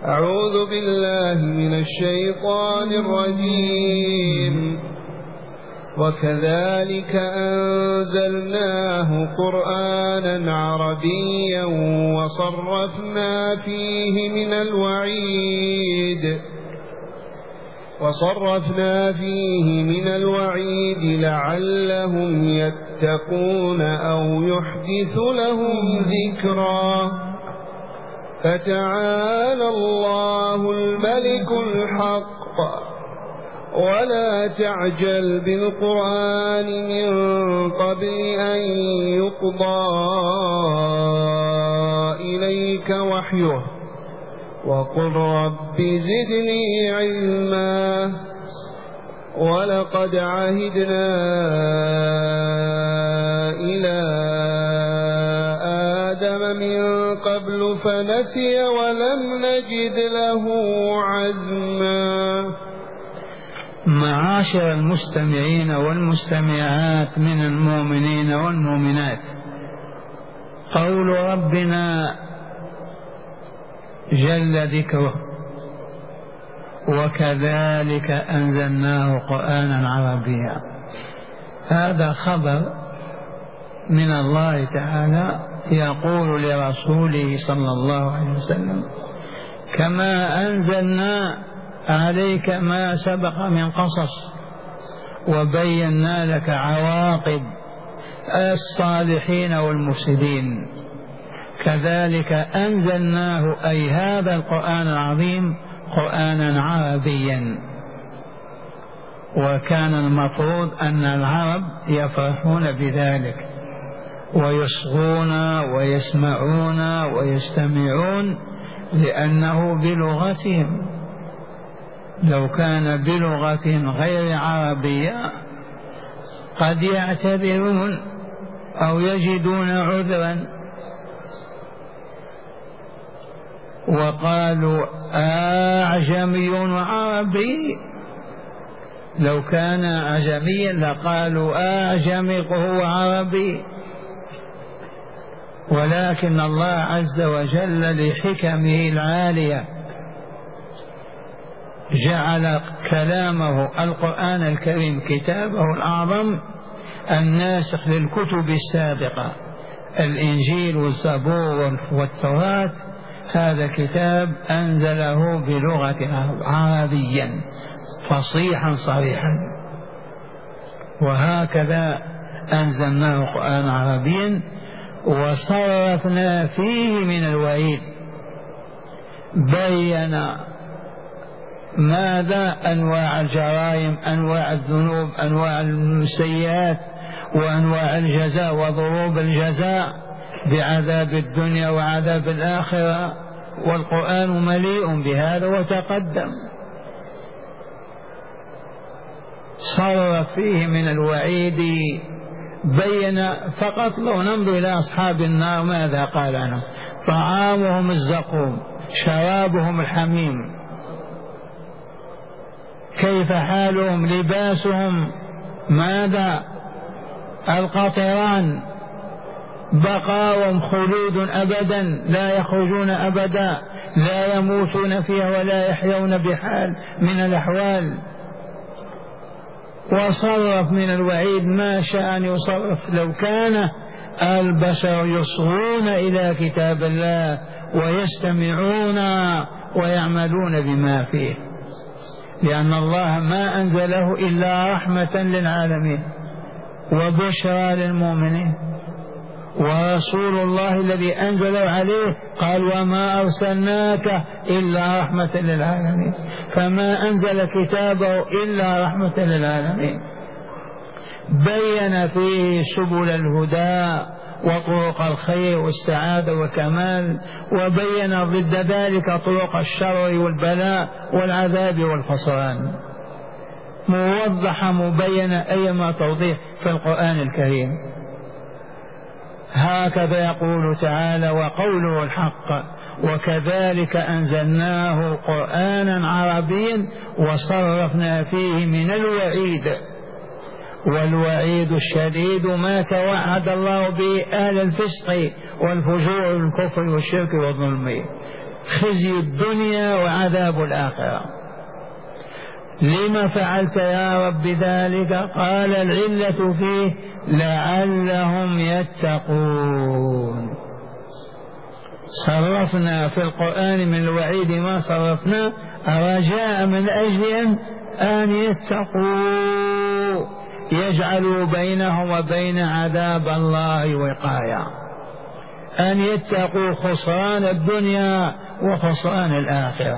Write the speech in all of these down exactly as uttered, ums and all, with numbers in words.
أعوذ بالله من الشيطان الرجيم. وكذلك أنزلناه قرآنا عربيا وصرفنا فيه من الوعيد وصرفنا فيه من الوعيد لعلهم يتقون أو يحدث لهم ذكرا. فتعالى الله الملك الحق ولا تعجل بالقرآن من قبل أن يقضى إليك وحيه وقل رب زدني علما. ولقد عهدنا إلى آدم من قبل فنسي ولم نجد له عزما. معاشر المستمعين والمستمعات من المؤمنين والمؤمنات، قول ربنا جل ذكره وكذلك أنزلناه قرآنا عربيا، هذا خبر من الله تعالى يقول لرسوله صلى الله عليه وسلم: كما أنزلنا عليك ما سبق من قصص وبينا لك عواقب الصالحين والمفسدين، كذلك أنزلناه أي هذا القرآن العظيم قرآنا عربيا. وكان المفروض أن العرب يفرحون بذلك ويصغون ويسمعون ويستمعون لأنه بلغتهم. لو كان بلغتهم غير عربية قد يعتذرون أو يجدون عذرا وقالوا أعجمي وعربي. لو كان أعجميا لقالوا أعجمي وهو عربي، ولكن الله عز وجل لحكمه العالية جعل كلامه القرآن الكريم كتابه الأعظم الناسخ للكتب السابقة، الإنجيل والزبور والتوراة، هذا كتاب أنزله بلغة عربيا فصيحا صريحا. وهكذا أنزلناه قرآنا عربيا وصرفنا فيه من الوعيد، بين ماذا؟ أنواع الجرائم، أنواع الذنوب، أنواع السيئات، وأنواع الجزاء وضروب الجزاء بعذاب الدنيا وعذاب الآخرة، والقرآن مليء بهذا وتقدم. صرف فيه من الوعيد، بين فقط. لو ننظر إلى أصحاب النار ماذا قال عنهم؟ طعامهم الزقوم، شرابهم الحميم. كيف حالهم؟ لباسهم ماذا؟ القطران. بقاهم خلود أبدا، لا يخرجون أبدا، لا يموتون فيها ولا يحيون بحال من الأحوال. وصرف من الوعيد ما شاء أن يصرف. لو كان البشر يصغون إلى كتاب الله ويستمعون ويعملون بما فيه، لأن الله ما أنزله إلا رحمة للعالمين وبشرى للمؤمنين. ورسول الله الذي أنزل عليه قال: وما أرسلناك إلا رحمة للعالمين. فما أنزل كتابه إلا رحمة للعالمين. بين فيه سبل الهدى وطرق الخير والسعادة والكمال، وبين ضد ذلك طرق الشر والبلاء والعذاب والخسران، موضحة مبينة أيما توضيح في القرآن الكريم. هكذا يقول تعالى وقوله الحق: وكذلك أنزلناه قرآنا عربيا وصرفنا فيه من الوعيد. والوعيد الشديد ما توعد الله به أهل الفسق والفجور والكفر والشرك والظلم. خزي الدنيا وعذاب الآخرة. لما فعلت يا رب ذلك؟ قال العلة فيه لعلهم يتقون. صرفنا في القرآن من الوعيد ما صرفنا رجاء من أجل أن يتقوا، يجعلوا بينهم وبين عذاب الله وقاية، أن يتقوا خسران الدنيا وخسران الآخرة،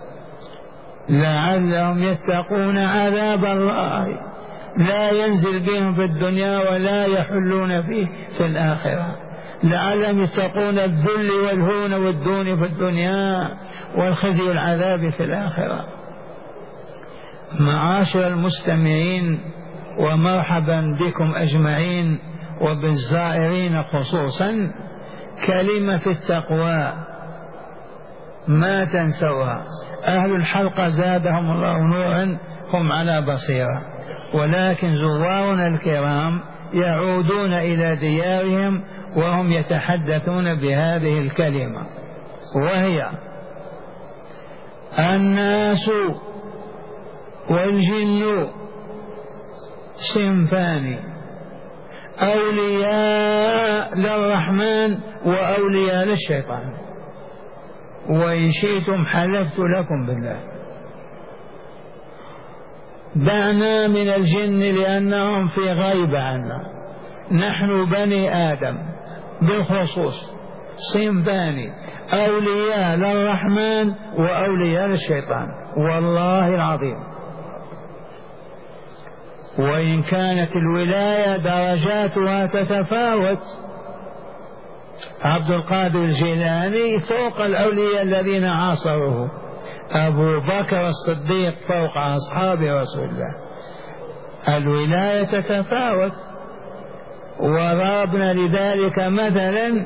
لعلهم يتقون عذاب الله لا ينزل بهم في الدنيا ولا يحلون فيه في الآخرة، لعلهم يتقون الذل والهون والدون في الدنيا والخزي والعذاب في الآخرة. معاشر المستمعين، ومرحبا بكم أجمعين وبالزائرين خصوصا. كلمة التقوى ما تنسوها. أهل الحلقة زادهم الله نورا هم على بصيرة، ولكن زوارنا الكرام يعودون إلى ديارهم وهم يتحدثون بهذه الكلمة، وهي الناس والجن صنفان، أولياء للرحمن وأولياء للشيطان، وإن شئتم حلفت لكم بالله. دعنا من الجن لأنهم في غيبة عنا، نحن بني آدم بالخصوص صنفان، أولياء للرحمن وأولياء للشيطان، والله العظيم. وإن كانت الولاية درجاتها تتفاوت، عبد القادر الجيلاني فوق الأولياء الذين عاصروه، أبو بكر الصديق فوق أصحاب رسول الله. الولاية تتفاوت، وضربنا لذلك مثلا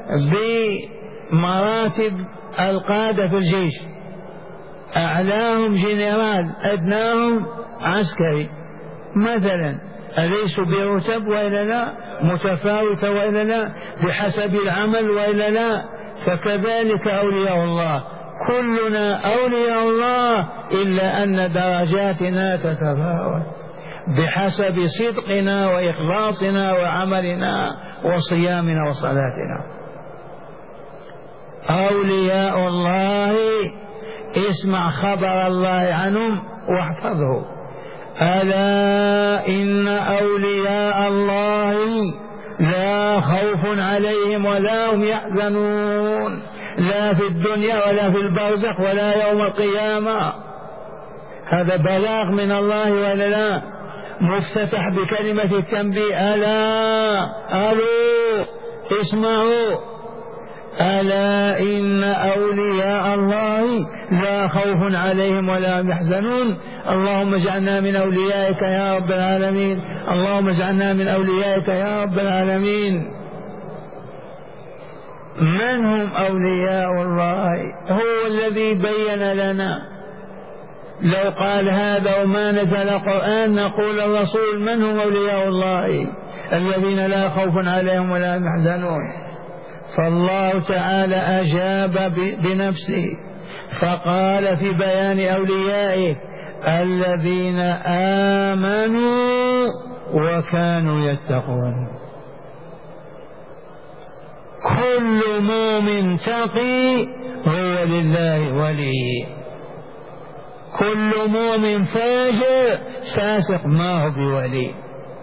بمراتب القادة في الجيش، أعلاهم جنرال أدناهم عسكري مثلا، أليسوا برتب وإلا لا؟ متفاوتة وإلا لا؟ بحسب العمل وإلا لا؟ فكذلك أولياء الله، كلنا أولياء الله إلا أن درجاتنا تتفاوت بحسب صدقنا وإخلاصنا وعملنا وصيامنا وصلاتنا. أولياء الله اسمع خبر الله عنهم واحفظه: ألا إن أولياء الله لا خوف عليهم ولا هم يحزنون، لا في الدنيا ولا في البرزخ ولا يوم القيامة. هذا بلاغ من الله ولا لا؟ مفتتح بكلمة التنبيه: ألا ألو اسمعوا، ألا إن أولياء الله لا خوف عليهم ولا هم يحزنون. اللهم اجعلنا من أوليائك يا رب العالمين، اللهم اجعلنا من أوليائك يا رب العالمين. من هم أولياء الله؟ هو الذي بين لنا. لو قال هذا وما نزل قرآن نقول الرسول من هم أولياء الله الذين لا خوف عليهم ولا هم يحزنون. فالله تعالى أجاب بنفسه فقال في بيان أوليائه: الذين آمنوا وكانوا يتقون. كل مؤمن تقي هو لله ولي، كل مؤمن فاجر فاسق ما هو بولي،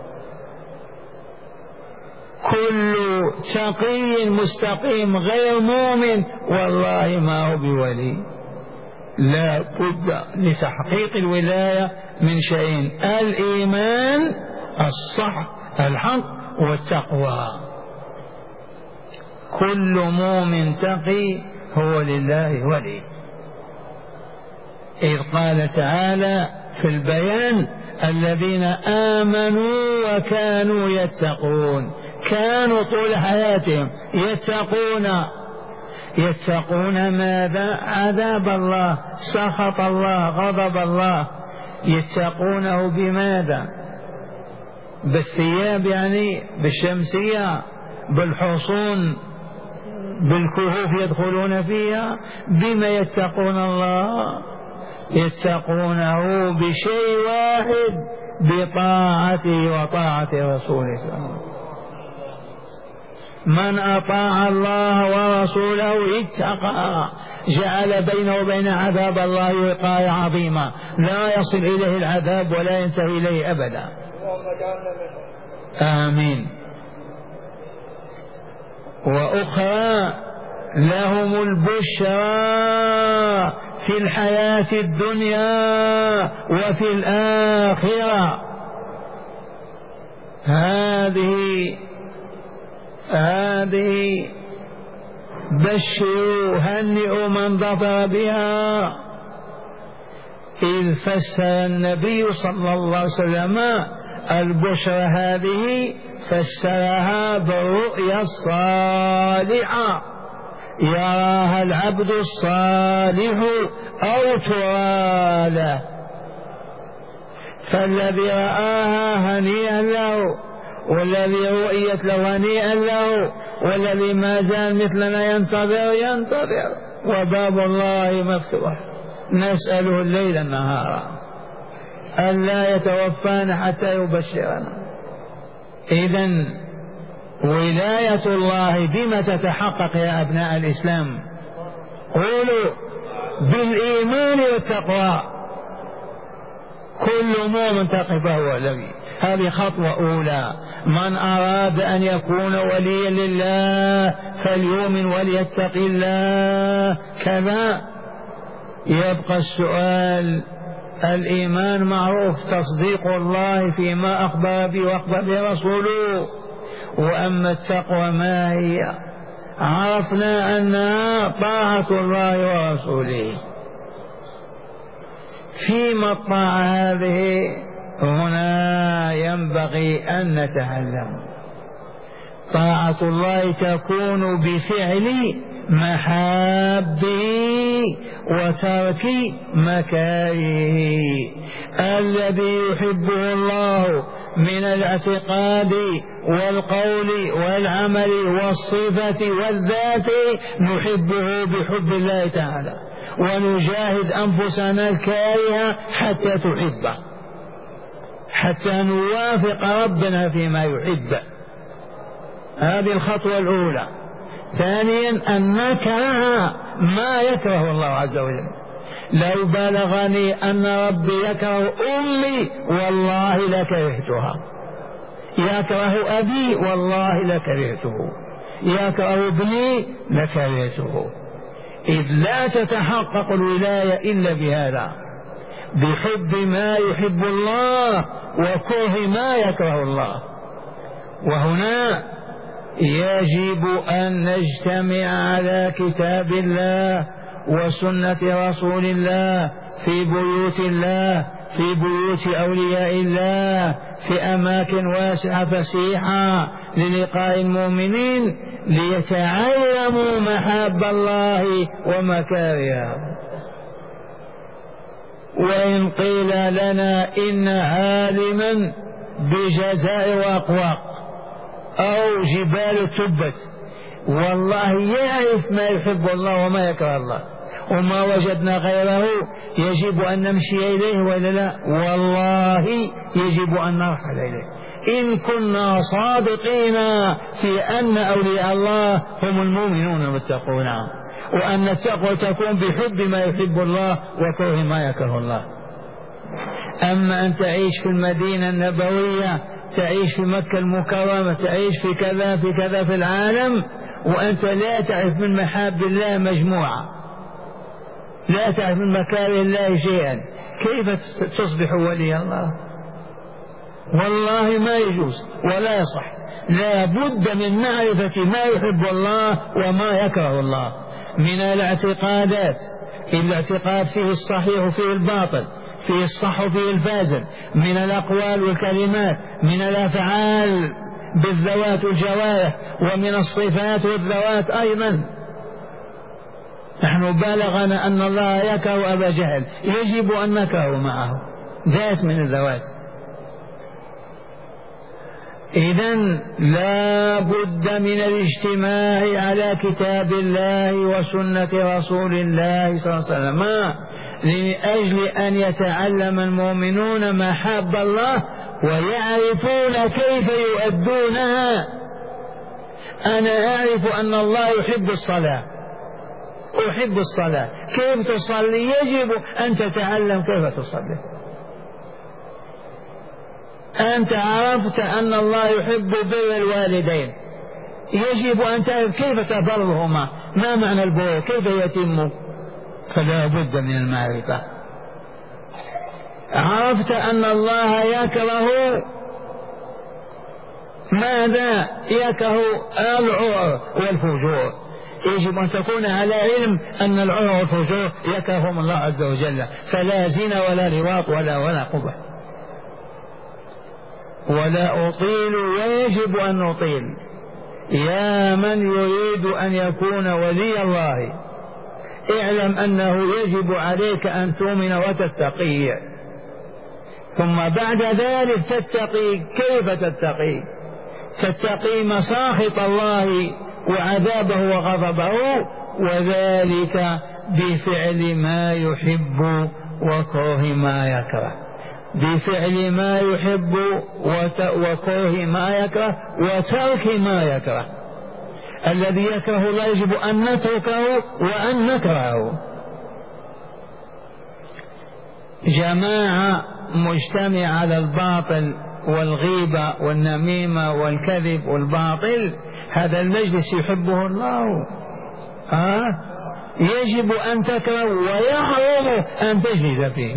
كل تقي مستقيم غير مؤمن والله ما هو بولي. لا بد لتحقيق الولاية من شيئين: الإيمان الصح الحق والتقوى. كل مؤمن تقي هو لله ولي. إذ قال تعالى في البيان: الذين آمنوا وكانوا يتقون، كانوا طول حياتهم يتقون. يتقون ماذا؟ عذاب الله، سخط الله، غضب الله. يتقونه بماذا؟ بالثياب يعني، بالشمسية، بالحصون، بالكهوف يدخلون فيها. بما يتقون الله؟ يتقونه بشيء واحد، بطاعته وطاعة رسوله صلى الله عليه وسلم. من أطاع الله ورسوله اتقى، جعل بينه وبين عذاب الله وقاية عظيمة، لا يصل إليه العذاب ولا ينتهي إليه أبدا. آمين. وأخرى لهم البشرى في الحياة الدنيا وفي الآخرة. هذه هذه بشروا هنئوا من ظفر بها. إذ فسر النبي صلى الله عليه وسلم البشرى هذه، فسرها بالرؤيا الصالحة يراها العبد الصالح أو ترى له، فالذي رآها هنيئا له، والذي رؤيت له هنيئا له، والذي ما زال مثلنا ينتظر ينتظر، وباب الله مفتوح، نسأله الليل النهار ألا يتوفانا حتى يبشرنا. إذن ولاية الله بما تتحقق يا أبناء الإسلام؟ قولوا بالإيمان والتقوى. كل مؤمن تقي فهو ولي. هذه خطوة أولى. من أراد أن يكون وليا لله فليؤمن وليتق الله. كذا يبقى السؤال، الإيمان معروف، تصديق الله فيما أخبر به وأخبر به رسوله. وأما التقوى ما هي؟ عرفنا أنها طاعة الله ورسوله. فيما الطاعة هذه؟ هنا ينبغي أن نتعلم. طاعة الله تكون بفعل محابه وترك مكاره. الذي يحبه الله من الاعتقاد والقول والعمل والصفة والذات نحبه بحب الله تعالى، ونجاهد أنفسنا الكارهة حتى تحبه، حتى نوافق ربنا فيما يحب. هذه الخطوة الأولى. ثانيا أن نكره ما يكره الله عز وجل. لو بلغني أن ربي يكره أمي والله لكرهتها، يكره أبي والله لكرهته، يكره ابني لكرهته. إذ لا تتحقق الولاية إلا بهذا، بحب ما يحب الله وكره ما يكره الله. وهنا يجب أن نجتمع على كتاب الله وسنة رسول الله في بيوت الله، في بيوت أولياء الله، في أماكن واسعة فسيحة للقاء المؤمنين، ليتعلموا محاب الله ومكارهه. وإن قيل لنا إن عالما بجزاء وأقواق أو جبال تبت، والله يعرف ما يحب الله وما يكره الله، وما وجدنا غيره يجب أن نمشي إليه ولا لا؟ والله يجب أن نرحل إليه إن كنا صادقين في أن أولياء الله هم المؤمنون المتقون، وأن التقوى تكون بحب ما يحب الله وكره ما يكره الله. أما أن تعيش في المدينة النبوية، تعيش في مكة المكرمة، تعيش في كذا في كذا في العالم، وأنت لا تعرف من محاب الله مجموعة، لا تعرف من مكاره الله شيئا، كيف تصبح ولي الله؟ والله ما يجوز ولا يصح. لا بد من معرفة ما يحب الله وما يكره الله من الاعتقادات. الاعتقاد فيه الصحيح وفيه الباطل، فيه الصح وفيه الفاسد، من الأقوال والكلمات، من الأفعال بالذوات والجوارح، ومن الصفات والذوات أيضا. نحن بلغنا أن الله يكره أبا جهل، يجب أن نكره معه ذات من الذوات. إذن لا بد من الاجتماع على كتاب الله وسنة رسول الله صلى الله عليه وسلم لأجل أن يتعلم المؤمنون محاب الله ويعرفون كيف يؤدونها. أنا أعرف أن الله يحب الصلاة، أحب الصلاة، كيف تصلي؟ يجب أن تتعلم كيف تصلي. أنت عرفت أن الله يحب بر الوالدين، يجب أن تعرف كيف تبرهما، ما معنى البر، كيف يتم، فلا بد من المعرفة. عرفت أن الله يكره ماذا؟ يكره العور والفجور، يجب أن تكون على علم أن العور والفجور يكرههم الله عز وجل، فلا زنا ولا لواط ولا ولا قبح. ولا أطيل ويجب أن نطيل. يا من يريد أن يكون ولي الله اعلم أنه يجب عليك أن تؤمن وتتقي، ثم بعد ذلك تتقي. كيف تتقي؟ تتقي مساخط الله وعذابه وغضبه، وذلك بفعل ما يحب وكره ما يكره، بفعل ما يحب وكره ما يكره وترك ما يكره. الذي يكره الله يجب أن نتركه وأن نكرهه. جماعة مجتمع على الباطل والغيبة والنميمة والكذب والباطل، هذا المجلس يحبه الله، ها؟ يجب أن تكره ويحرم أن تجلس فيه.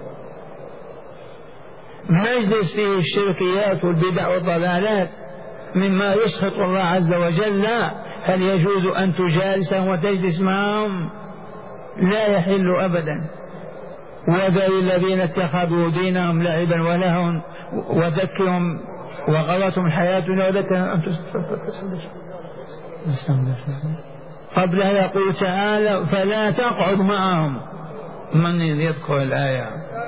مجلس فيه الشركيات والبدع والضلالات مما يسخط الله عز وجل، هل يجوز أن تجالسهم وتجلس معهم؟ لا يحل أبدا. وذل الذين اتخذوا دينهم لعبا ولهوا وذكرهم وغرتهم الحياة الدنيا وذكرهم. قبلها يقول تعالى فلا تقعد معهم. من يذكر الآية؟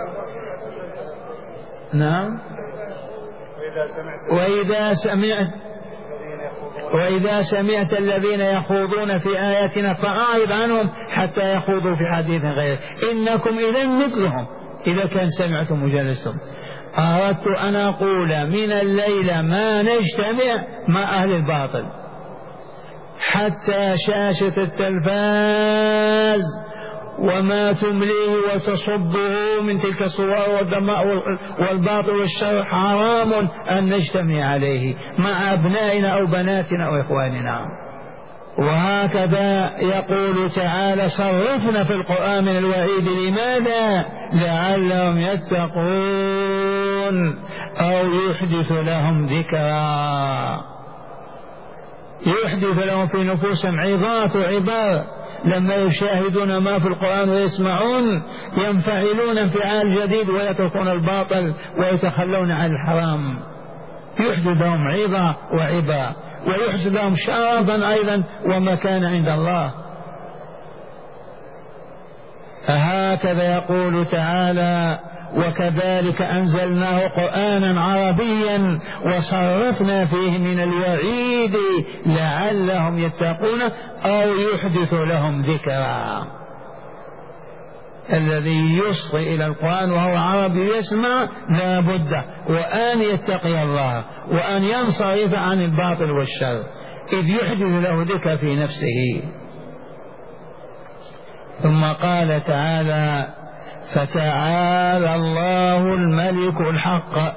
نعم. وإذا سمعت وإذا سمعت الذين يخوضون في آياتنا فأعرض عنهم حتى يخوضوا في حديث غيره إنكم إذن مثلهم إذا كان سمعتم وجلستم. أردت أن أقول من الليلة ما نجتمع مع أهل الباطل، حتى شاشة التلفاز وما تمليه وتصبه من تلك الصور والدماء والباطل والشر حرام أن نجتمع عليه مع أبنائنا أو بناتنا أو إخواننا. وهكذا يقول تعالى صرفنا في القرآن من الوعيد. لماذا؟ لعلهم يتقون أو يحدث لهم ذكرا، يحدث لهم في نفوسهم عظات وعبار لما يشاهدون ما في القرآن ويسمعون ينفعلون انفعال جديد ويتركون الباطل ويتخلون عن الحرام. يحدث لهم عظة وعبا ويحدث لهم شرفا أيضا ومكان عند الله. هكذا يقول تعالى وكذلك أنزلناه قرآنا عربيا وصرفنا فيه من الوعيد لعلهم يتقون أو يحدث لهم ذكرا. الذي يصغي إلى القرآن وهو عربي يسمع لا بد وأن يتقي الله وأن ينصرف عن الباطل والشر إذ يحدث له ذكر في نفسه. ثم قال تعالى فتعالى الله الملك الحق،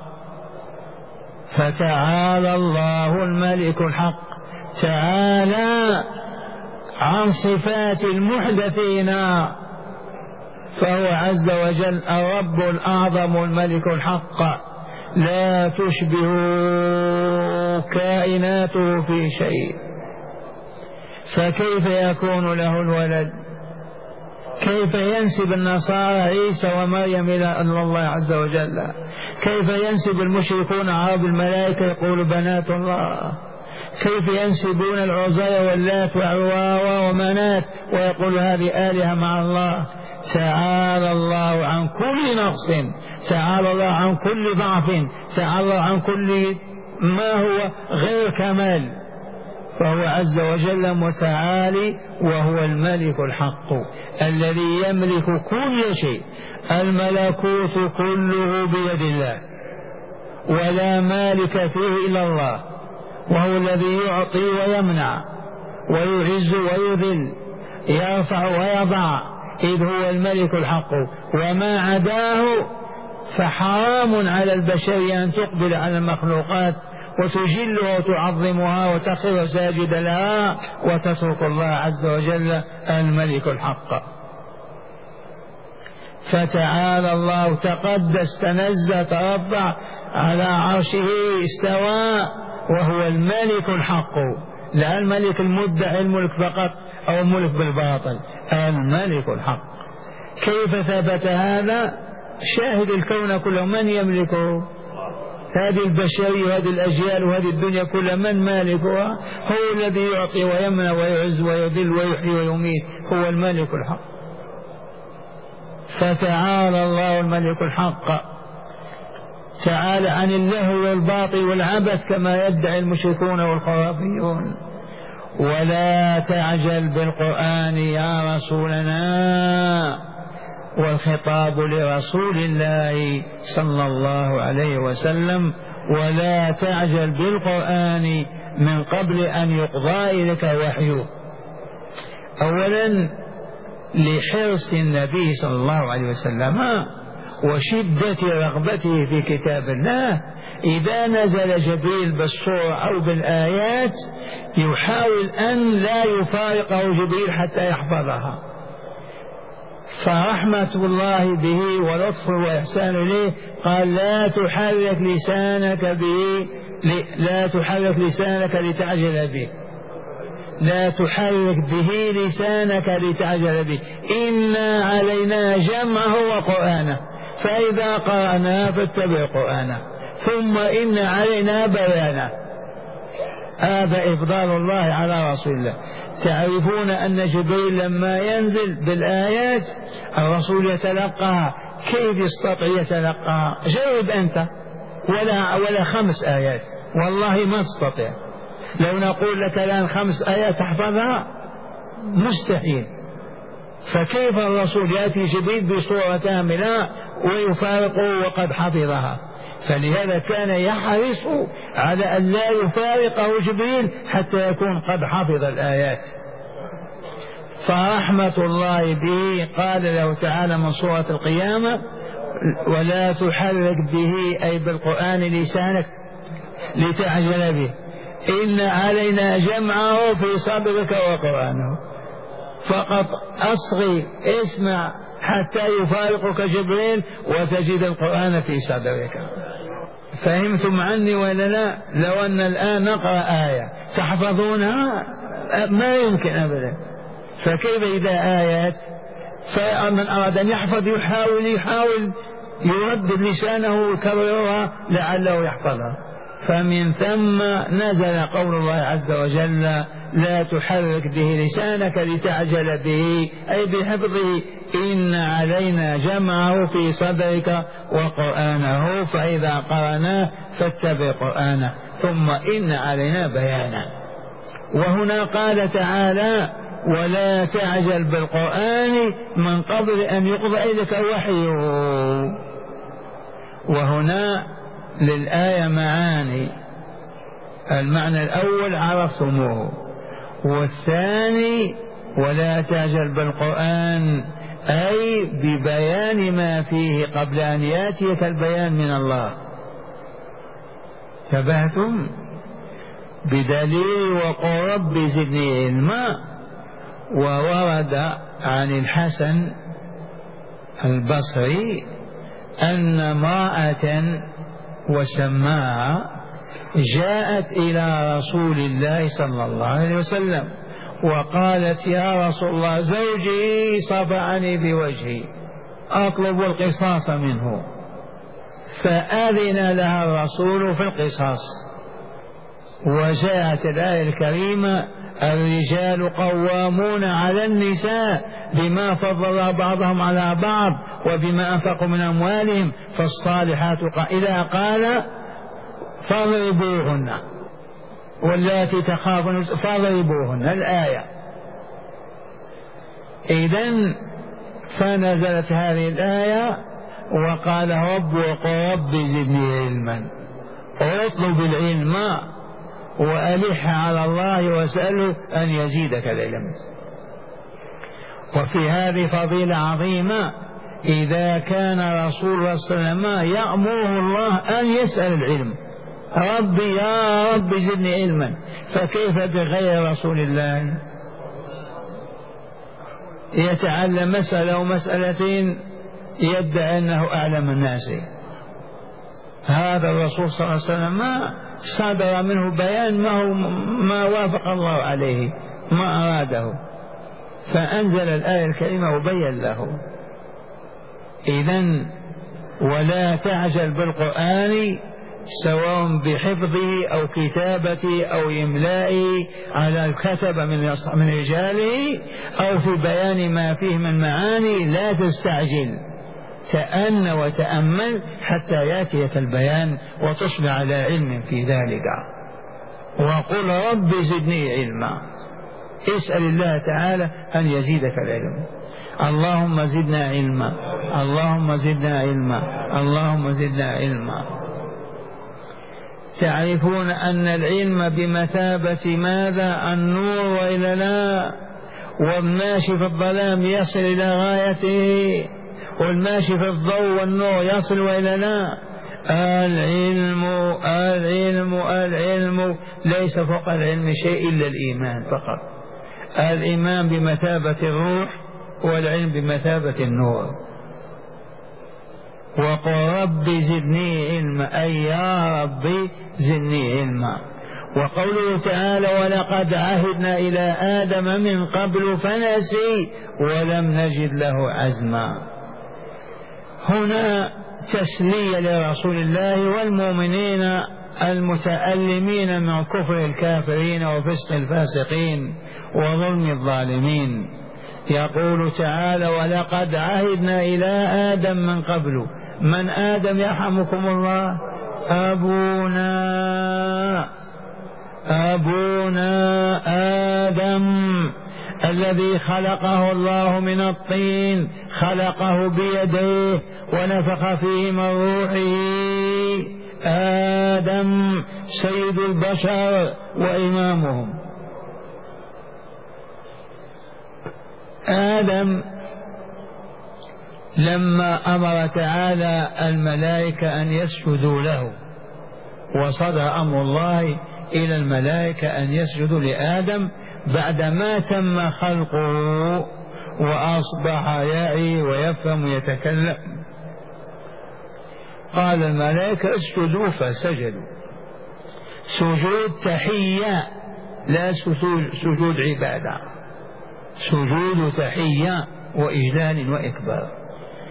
فتعالى الله الملك الحق، تعالى عن صفات المحدثين، فهو عز وجل الرب الأعظم الملك الحق لا تشبه كائناته في شيء. فكيف يكون له الولد؟ كيف ينسب النصارى عيسى ومريم إلى الله عز وجل؟ كيف ينسب المشركون عرب الملائكة يقول بنات الله؟ كيف ينسبون العزير واللات وعواوى ومنات ويقول هذه آلهة مع الله؟ تعالى الله عن كل نقص، تعالى الله عن كل ضعف، تعالى الله عن كل ما هو غير كمال، فهو عز وجل متعالي وهو الملك الحق الذي يملك كل شيء. الملكوت كله بيد الله ولا مالك فيه إلا الله، وهو الذي يعطي ويمنع ويعز ويذل، يرفع ويضع، إذ هو الملك الحق. وما عداه فحرام على البشر أن تقبل على المخلوقات وتجلها وتعظمها وتخر ساجد لها وتترك الله عز وجل الملك الحق. فتعالى الله، تقدس، تنزه، ترفع على عرشه، استوى، وهو الملك الحق، لا الملك المدعي الملك فقط أو الملك بالباطل، الملك الحق. كيف ثبت هذا؟ شاهد الكون كله، من يملكه؟ هذه البشرية وهذه الأجيال وهذه الدنيا كلها، من مالكها؟ هو الذي يعطي ويمنع ويعز ويذل ويحيي ويميت، هو الملك الحق. فتعالى الله الملك الحق، تعالى عن اللهو والباطل والعبث كما يدعي المشركون والخرافيون. ولا تعجل بالقرآن يا رسولنا، والخطاب لرسول الله صلى الله عليه وسلم، ولا تعجل بالقرآن من قبل أن يقضى إليك وحيه. أولا لحرص النبي صلى الله عليه وسلم وشدة رغبته في كتاب الله، إذا نزل جبريل بالصورة أو بالآيات يحاول أن لا يفارقه جبريل حتى يحفظها. فرحمة الله به ولطفه وإحسان إليه قال لا تحرك لسانك به لا تحرك لسانك لتعجل به، لا تحرك به لسانك لتعجل به، إنا علينا جمعه وقرآنه فإذا قرأناه فاتبع قرآنه ثم إن علينا بيانه. هذا إفضال الله على رسول الله. تعرفون أن جبريل لما ينزل بالآيات الرسول يتلقاها، كيف يستطيع يتلقاها؟ جرب أنت، ولا, ولا خمس آيات والله ما تستطيع. لو نقول لك الآن خمس آيات تحفظها مستحيل. فكيف الرسول يأتي جبريل بصورة كاملة ويفارقه وقد حفظها؟ فلهذا كان يحرص على أن لا يفارقه جبريل حتى يكون قد حفظ الآيات. فرحمة الله به قال له تعالى من سورة القيامة ولا تحرك به أي بالقرآن لسانك لتعجل به، إن علينا جمعه في صدرك وقرآنه. فقط أصغي اسمع حتى يفارقك جبريل وتجد القرآن في صدرك. فهمتم عني ولا لا؟ لو أن الآن نقرأ آية تحفظونها ما يمكن أبدا، فكيف إذا آيات؟ فمن أراد أن يحفظ يحاول يحاول يردد لسانه ويكررها لعله يحفظها. فمن ثم نزل قول الله عز وجل لا تحرك به لسانك لتعجل به أي بحفظه، إن علينا جمعه في صدرك وقرآنه فإذا قرأناه فاتبع قرآنه ثم إن علينا بيانه. وهنا قال تعالى ولا تعجل بالقرآن من قبل أن يقضى إليك وحيه. وهنا للآية معاني، المعنى الأول عرفتموه، والثاني ولا تعجل بالقرآن أي ببيان ما فيه قبل أن يأتيك البيان من الله. تبهتم بدليل وقل رب زدني علما. وورد عن الحسن البصري أن امرأة وسماها جاءت إلى رسول الله صلى الله عليه وسلم وقالت يا رسول الله زوجي صفعني بوجهي أطلب القصاص منه، فأذن لها الرسول في القصاص. وجاءت الآية الكريمة الرجال قوامون على النساء بما فضل بعضهم على بعض وبما أنفقوا من أموالهم فالصالحات إلى قال فاضربوهن واللاتي تخافون فاضربوهن الآية. إذن فنزلت هذه الآية وقال رب وقل رب زدني علما، اطلب العلم وألح على الله واسأله أن يزيدك العلم. وفي هذه فضيلة عظيمة، إذا كان رسول الله صلى الله عليه وسلم يأمره الله أن يسأل العلم، ربي يا رب زدني علما، فكيف بغير رسول الله يتعلم مسألة ومسألتين يدعي أنه أعلم الناس؟ هذا الرسول صلى الله عليه وسلم ما صدر منه بيان ما, هو ما وافق الله عليه ما أراده، فأنزل الآية الكريمة وبين له. إذن ولا تعجل بالقرآن سواء بحفظه أو كتابته أو إملائه على الكتب من رجاله أو في بيان ما فيه من معاني، لا تستعجل، تأن وتأمل حتى يأتيك البيان وتصبح على علم في ذلك. وقل رب زدني علما، اسأل الله تعالى أن يزيدك العلم. اللهم زدنا علما، اللهم زدنا علما، اللهم زدنا علما. تعرفون أن العلم بمثابة ماذا؟ النور وإلا لا؟ والماشي في الظلام يصل إلى غايته، والماشي في الضوء والنور يصل وإلا لا؟ العلم العلم العلم ليس فوق العلم شيء إلا الإيمان فقط. الإيمان بمثابة الروح والعلم بمثابة النور. وقل رب زدني علما، أي يا ربي زدني علما. وقوله تعالى ولقد عهدنا إلى آدم من قبل فنسي ولم نجد له عزما. هنا تسلية لرسول الله والمؤمنين المتألمين من كفر الكافرين وفسق الفاسقين وظلم الظالمين. يقول تعالى ولقد عهدنا إلى آدم من قبل. من آدم يرحمكم الله؟ أبونا أبونا آدم الذي خلقه الله من الطين، خلقه بيديه ونفخ فيه من روحه. آدم سيد البشر وإمامهم. آدم لما أمر تعالى الملائكة أن يسجدوا له، وصدر أمر الله إلى الملائكة أن يسجدوا لآدم بعدما تم خلقه وأصبح يعي ويفهم ويتكلم، قال الملائكة اسجدوا فسجدوا. سجود تحية لا سجود عبادة، سجود تحية وإجلال وإكبار.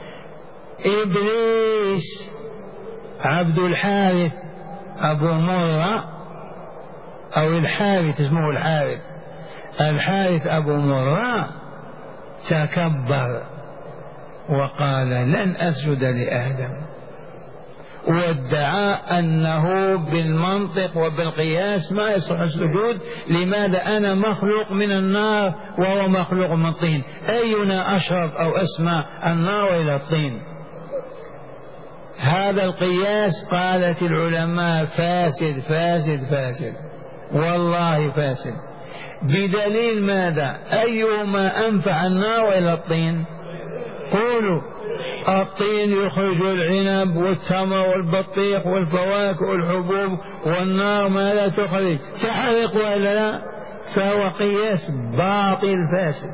إبليس عبد الحارث أبو مرة أو الحارث اسمه الحارث، الحارث أبو مرة تكبر وقال لن أسجد لآدم، وادعى أنه بالمنطق وبالقياس ما يصح السجود. لماذا؟ أنا مخلوق من النار وهو مخلوق من الطين، أينا أشرف أو أسمى النار إلى الطين؟ هذا القياس قالت العلماء فاسد فاسد فاسد، والله فاسد. بدليل ماذا؟ أيهما أنفع النار إلى الطين؟ قولوا. الطين يخرج العنب والتمر والبطيخ والفواكه والحبوب، والنار ما لا تخرج تحرق ولا لا؟ فهو قياس باطل فاسد.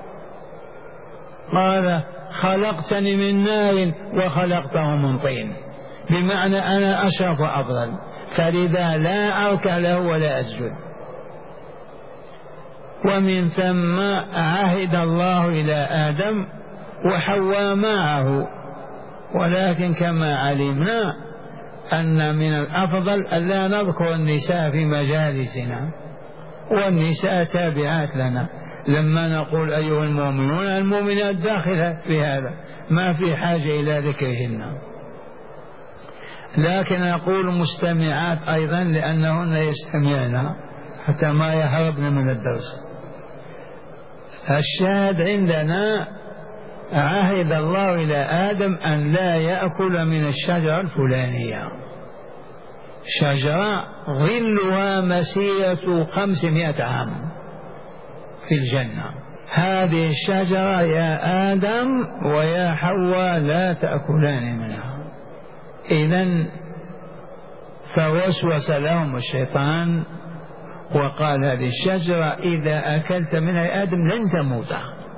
قال خلقتني من نار وخلقته من طين، بمعنى أنا أشرف وأفضل، فلذا لا أركع له ولا أسجد. ومن ثم عهد الله إلى آدم وحواء معه، ولكن كما علمنا أن من الأفضل ألا نذكر النساء في مجالسنا، والنساء تابعات لنا. لما نقول أيها المؤمنون، المؤمنات داخلة في هذا، ما في حاجة إلى ذكرهن. لكن أقول مستمعات أيضا لأنهن يستمعن حتى ما يهربن من الدرس. الشاهد عندنا عهد الله إلى آدم أن لا يأكل من الشجرة الفلانية، شجرة ظلها مسيرة خمسمائة عام في الجنة. هذه الشجرة يا آدم ويا حواء لا تأكلان منها. إذن فوسوس لهم الشيطان وقال هذه الشجرة إذا أكلت منها يا آدم لن تموت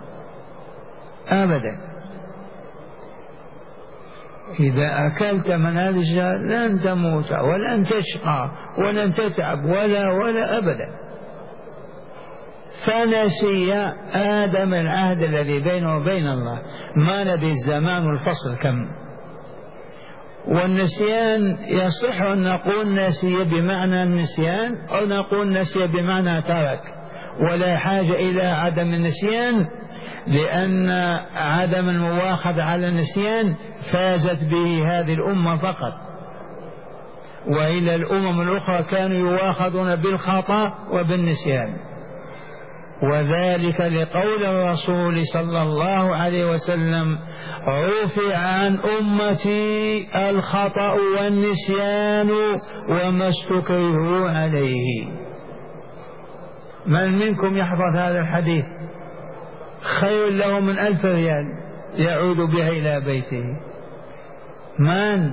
أبدا، إذا أكلت من هذه الشجرة لن تموت ولن تشقى ولن تتعب ولا ولا أبدا. فنسي آدم العهد الذي بينه وبين الله. ما ندري الزمان والفصل كم. والنسيان يصح أن نقول نسي بمعنى النسيان أو نقول نسي بمعنى ترك، ولا حاجة إلى عدم النسيان، لأن عدم المواخذة على النسيان فازت به هذه الأمة فقط، وإلى الأمم الأخرى كانوا يواخذون بالخطأ وبالنسيان. وذلك لقول الرسول صلى الله عليه وسلم رفع عن أمتي الخطأ والنسيان وما استكرهوا عليه. من منكم يحفظ هذا الحديث خير له من ألف ريال يعود بها إلى بيته. من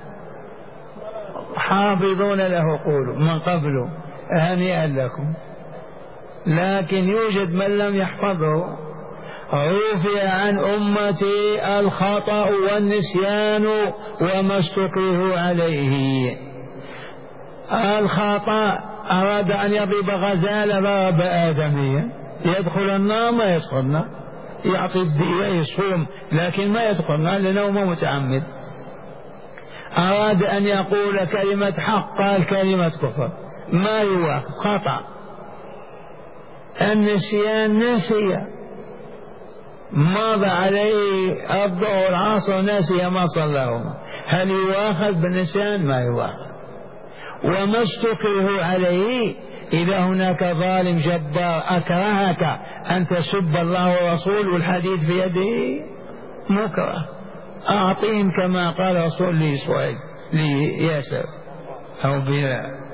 حافظون له قولوا من قبله هنيئا لكم. لكن يوجد من لم يحفظه. رفع عن أمتي الخطأ والنسيان وما استكرهوا عليه. الخطأ أراد أن يضرب غزالة ضرب آدمية، يدخل النار ما يدخلنا، يعطي الدية يصوم لكن ما يدخلنا لأنه متعمد. أراد أن يقول كلمة حق قال كلمة كفر، ما يوافق، خطأ. النسيان نسي، مضى عليه الظهر العصر نسي ما صلاهما، هل يواخذ بالنسيان؟ ما يواخذ. وما استكره عليه، إذا هناك ظالم جبار أكرهك أن تسب الله ورسوله والحديث في يده مكره، أعطيهم كما قال رسول لي سويد لياسر أو بلال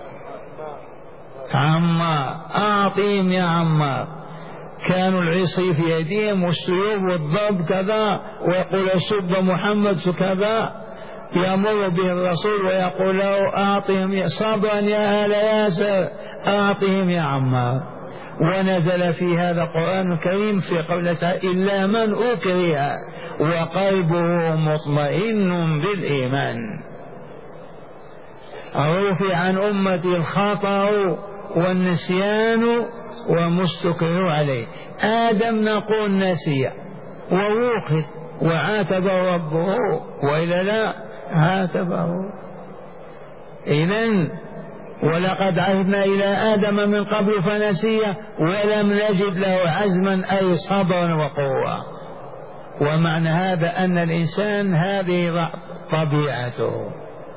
عمار، أعطيهم يا عمار. كانوا العصي في يديهم والسيوف والضرب كذا، ويقول سب محمد كذا، يمر به الرسول ويقول له أعطيهم صبرا يا آل ياسر، أعطيهم يا عمار. ونزل في هذا القرآن الكريم في قوله إلا من أكره وقلبه مطمئن بالإيمان. رفع عن أمتي الخطأ والنسيان ومستكر عليه. آدم نقول نسي ووقف وعاتبه ربه، وإلا لا عاتبه. إذن ولقد عهدنا إلى آدم من قبل فنسي ولم نجد له عزما أي صبرا وقوة. ومعنى هذا أن الإنسان هذه طبيعته،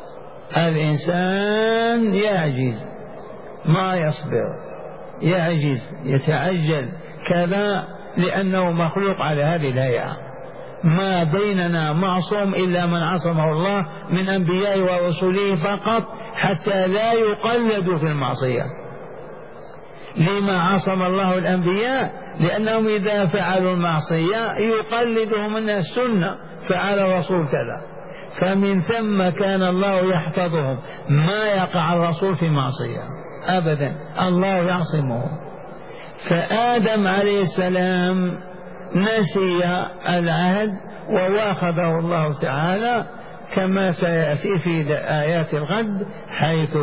الإنسان يعجز ما يصبر، يعجز يتعجل كذا، لأنه مخلوق على هذه الهيئة. ما بيننا معصوم إلا من عصمه الله من أنبيائه ورسله فقط، حتى لا يقلدوا في المعصية. لما عصم الله الأنبياء؟ لأنهم إذا فعلوا المعصية يقلدهم من السنة، فعل الرسول كذا، فمن ثم كان الله يحفظهم، ما يقع الرسول في معصية أبدا، الله يعصمه. فآدم عليه السلام نسي العهد وواخذه الله تعالى كما سيأتي في آيات الغد، حيث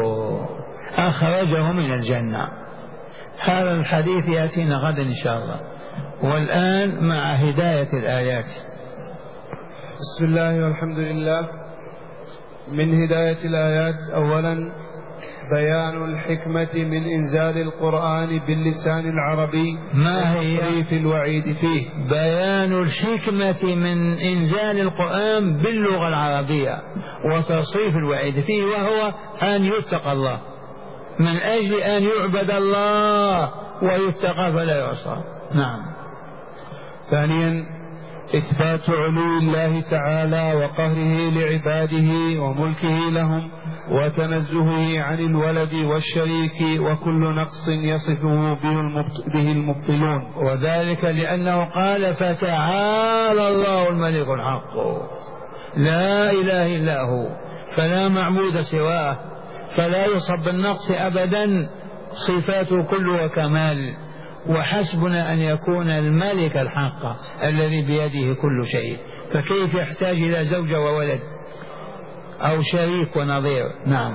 أخرجه من الجنة. هذا الحديث يأتينا غدا إن شاء الله. والآن مع هداية الآيات. بسم الله والحمد لله. من هداية الآيات أولا بيان الحكمة من إنزال القرآن باللسان العربي ما هي؟ وتصريف الوعيد فيه. بيان الحكمة من إنزال القرآن باللغة العربية وتصريف الوعيد فيه، وهو أن يتقى الله، من أجل أن يعبد الله ويتقى فلا يعصى. نعم. ثانيا إثبات علو الله تعالى وقهره لعباده وملكه لهم وتنزهه عن الولد والشريك وكل نقص يصفه به المبطلون، وذلك لأنه قال فتعالى الله الملك الحق لا إله إلا هو، فلا معبود سواه، فلا يصب بالنقص أبدا، صفاته كله كمال، وحسبنا أن يكون الملك الحق الذي بيده كل شيء، فكيف يحتاج إلى زوجة وولد أو شريك ونظير. نعم.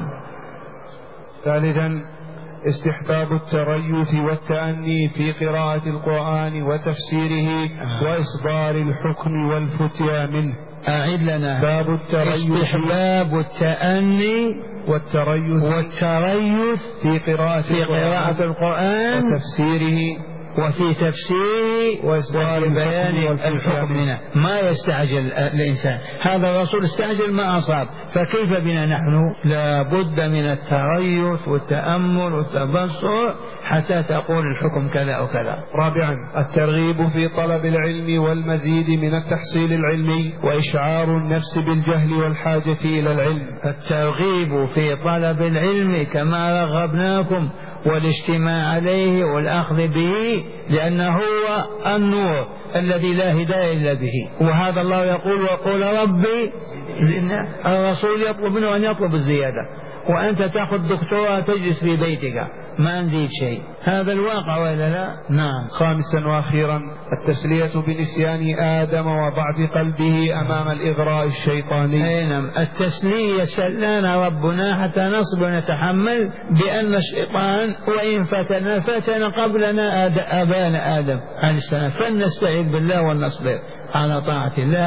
ثالثا استحباب التريث والتأني في قراءة القرآن وتفسيره وإصدار الحكم والفتيا منه. أعد لنا. باب التريث. استحباب التأني والتريث والتريث في قراءة في قراءة القرآن وتفسيره وفي تفسيره وإصدار بيان الحكم منه. ما يستعجل الإنسان، هذا الرسول استعجل ما أصاب، فكيف بنا نحن؟ لا بد من التريث والتأمل والتبصر حتى تقول الحكم كذا وكذا. رابعا الترغيب في طلب العلم والمزيد من التحصيل العلمي وإشعار النفس بالجهل والحاجة إلى العلم. الترغيب في طلب العلم كما رغبناكم والاجتماع عليه والأخذ به، لأنه هو النور الذي لا هداية إلا به، وهذا الله يقول وقول ربي، الرسول يطلب منه أن يطلب الزيادة، وأنت تأخذ دكتوراه تجلس في بيتك ما نزيد شيء، هذا الواقع ولا لا؟ نعم. خامسا وأخيرا التسلية بنسيان آدم وضعف قلبه أمام الإغراء الشيطاني. أي نعم، التسلية سلانا ربنا حتى نصبر ونتحمل بأن الشيطان وإن فتن فتن قبلنا آبانا آدم عليه السلام، فلنستعيذ بالله ونصبر على طاعة الله.